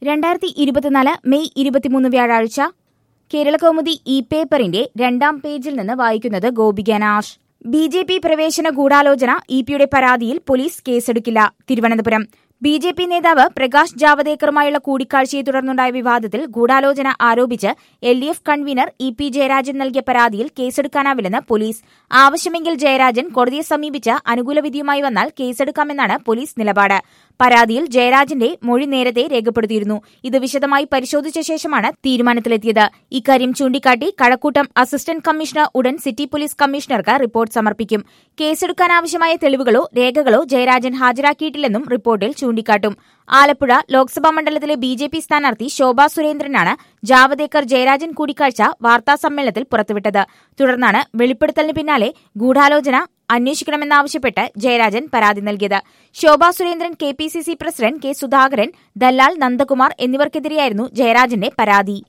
2024 May 23 വ്യാഴാഴ്ച Keralakaumudi E പേപ്പറിന്റെ 2ാം പേജിൽ നിന്ന് വായിക്കുന്നത് ഗോപിക നാഷ്. ബി.ജെ.പി. പ്രവേശന ഗൂഢാലോചന ഇ.പിയുടെ പരാതിയിൽ പോലീസ് കേസെടുക്കില്ല. തിരുവനന്തപുരം. ബി.ജെ.പി. നേതാവ് പ്രകാശ് ജാവദേക്കറുമായുള്ള കൂടിക്കാഴ്ചയെ തുടർന്നുണ്ടായ വിവാദത്തിൽ ഗൂഢാലോചന ആരോപിച്ച് എൽ.ഡി.എഫ് കൺവീനർ ഇ.പി. ജയരാജൻ നൽകിയ പരാതിയിൽ കേസെടുക്കാനാവില്ലെന്ന് പോലീസ്. ആവശ്യമെങ്കിൽ ജയരാജൻ കോടതിയെ സമീപിച്ച് അനുകൂല വിധിയുമായി വന്നാൽ കേസെടുക്കാമെന്നാണ് പോലീസ് നിലപാട്. പരാതിയിൽ ജയരാജന്റെ മൊഴി നേരത്തെ രേഖപ്പെടുത്തിയിരുന്നു. ഇത് വിശദമായി പരിശോധിച്ച ശേഷമാണ് തീരുമാനത്തിലെത്തിയത്. ഇക്കാര്യം ചൂണ്ടിക്കാട്ടി കഴക്കൂട്ടം അസിസ്റ്റന്റ് കമ്മീഷണർ ഉടൻ സിറ്റി പോലീസ് കമ്മീഷണർക്ക് റിപ്പോർട്ട് സമർപ്പിക്കും. കേസെടുക്കാനാവശ്യമായ തെളിവുകളോ രേഖകളോ ജയരാജൻ ഹാജരാക്കിയിട്ടില്ലെന്നും റിപ്പോർട്ടിൽ ചൂണ്ടിക്കാട്ടും. ആലപ്പുഴ ലോക്സഭാ മണ്ഡലത്തിലെ ബി.ജെ.പി. സ്ഥാനാർത്ഥി ശോഭാ സുരേന്ദ്രനാണ് ജാവദേക്കർ ജയരാജൻ കൂടിക്കാഴ്ച വാർത്താസമ്മേളനത്തിൽ പുറത്തുവിട്ടത്. തുടർന്നാണ് വെളിപ്പെടുത്തലിന് പിന്നാലെ ഗൂഢാലോചന അന്വേഷിക്കണമെന്നാവശ്യപ്പെട്ട് ജയരാജൻ പരാതി നൽകിയത്. Shobha Surendran, KPCC. President K. Sudhakaran, ദല്ലാൽ നന്ദകുമാർ എന്നിവർക്കെതിരെയായിരുന്നു ജയരാജന്റെ പരാതി.